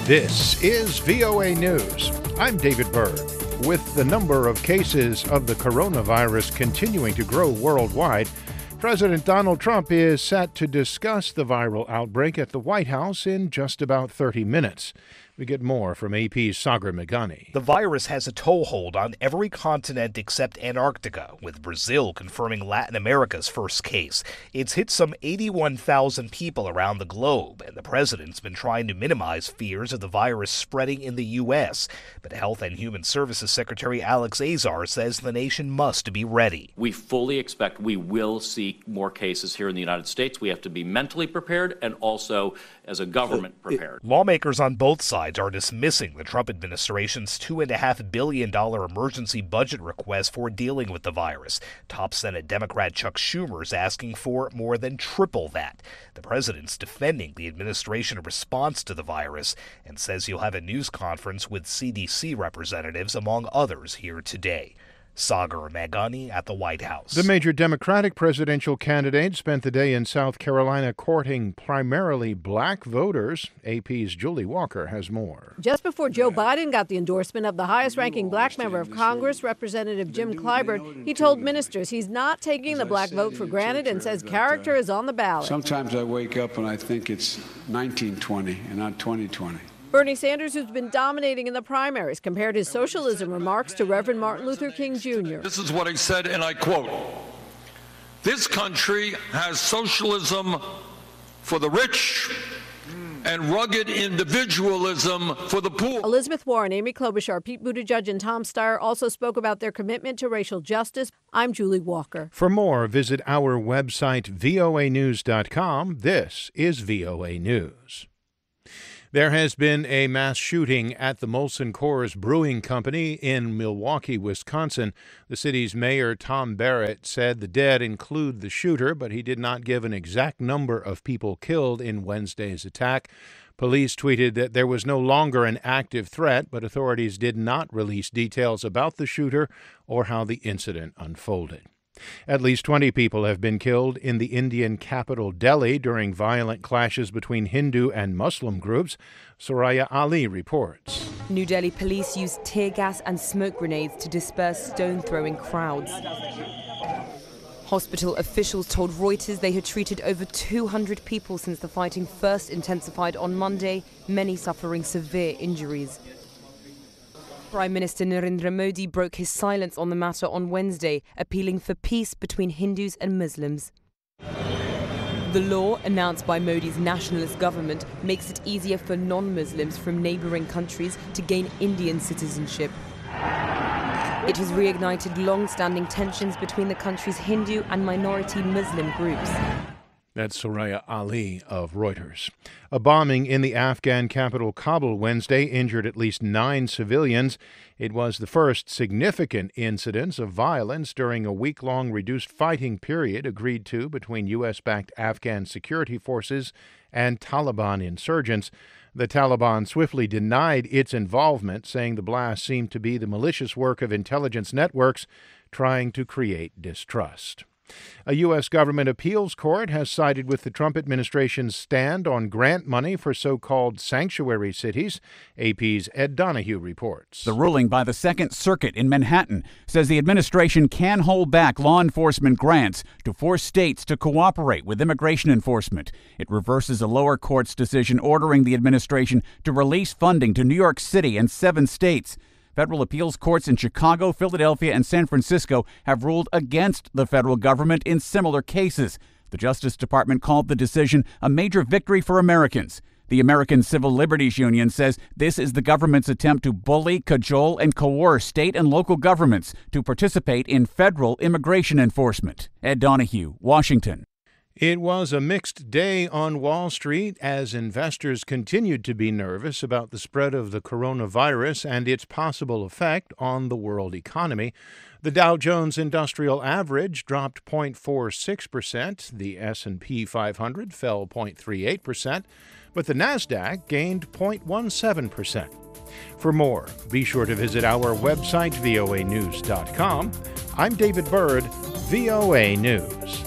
This is VOA News. I'm David Byrd. With the number of cases of the coronavirus continuing to grow worldwide, President Donald Trump is set to discuss the viral outbreak at the White House in just about 30 minutes. We get more from AP's Sagar Meghani. The virus has a toehold on every continent except Antarctica, with Brazil confirming Latin America's first case. It's hit some 81,000 people around the globe, and the president's been trying to minimize fears of the virus spreading in the U.S. But Health and Human Services Secretary Alex Azar says the nation must be ready. We fully expect we will see more cases here in the United States. We have to be mentally prepared and also, as a government, prepared. Lawmakers on both sides are dismissing the Trump administration's $2.5 billion emergency budget request for dealing with the virus. Top Senate Democrat Chuck Schumer is asking for more than triple that. The president's defending the administration's response to the virus and says he'll have a news conference with CDC representatives, among others, here today. Sagar Meghani at the White House. The major Democratic presidential candidate spent the day in South Carolina courting primarily black voters. AP's Julie Walker has more. Just before Joe Biden got the endorsement of the highest-ranking black member of Congress, Representative Jim Clyburn, he told ministers he's not taking the black vote for granted and says character is on the ballot. Sometimes I wake up and I think it's 1920 and not 2020. Bernie Sanders, who's been dominating in the primaries, compared his socialism remarks to Reverend Martin Luther King Jr. This is what he said, and I quote, "This country has socialism for the rich and rugged individualism for the poor." Elizabeth Warren, Amy Klobuchar, Pete Buttigieg, and Tom Steyer also spoke about their commitment to racial justice. I'm Julie Walker. For more, visit our website, voanews.com. This is VOA News. There has been a mass shooting at the Molson Coors Brewing Company in Milwaukee, Wisconsin. The city's mayor, Tom Barrett, said the dead include the shooter, but he did not give an exact number of people killed in Wednesday's attack. Police tweeted that there was no longer an active threat, but authorities did not release details about the shooter or how the incident unfolded. At least 20 people have been killed in the Indian capital Delhi during violent clashes between Hindu and Muslim groups. Soraya Ali reports. New Delhi police used tear gas and smoke grenades to disperse stone-throwing crowds. Hospital officials told Reuters they had treated over 200 people since the fighting first intensified on Monday, many suffering severe injuries. Prime Minister Narendra Modi broke his silence on the matter on Wednesday, appealing for peace between Hindus and Muslims. The law, announced by Modi's nationalist government, makes it easier for non-Muslims from neighbouring countries to gain Indian citizenship. It has reignited long-standing tensions between the country's Hindu and minority Muslim groups. That's Soraya Ali of Reuters. A bombing in the Afghan capital Kabul Wednesday injured at least 9 civilians. It was the first significant incidence of violence during a week-long reduced fighting period agreed to between U.S.-backed Afghan security forces and Taliban insurgents. The Taliban swiftly denied its involvement, saying the blast seemed to be the malicious work of intelligence networks trying to create distrust. A U.S. government appeals court has sided with the Trump administration's stand on grant money for so-called sanctuary cities. AP's Ed Donahue reports. The ruling by the Second Circuit in Manhattan says the administration can hold back law enforcement grants to force states to cooperate with immigration enforcement. It reverses a lower court's decision ordering the administration to release funding to New York City and 7 states. Federal appeals courts in Chicago, Philadelphia, and San Francisco have ruled against the federal government in similar cases. The Justice Department called the decision a major victory for Americans. The American Civil Liberties Union says this is the government's attempt to bully, cajole, and coerce state and local governments to participate in federal immigration enforcement. Ed Donahue, Washington. It was a mixed day on Wall Street as investors continued to be nervous about the spread of the coronavirus and its possible effect on the world economy. The Dow Jones Industrial Average dropped 0.46%, the S&P 500 fell 0.38%, but the Nasdaq gained 0.17%. For more, be sure to visit our website, voanews.com. I'm David Byrd, VOA News.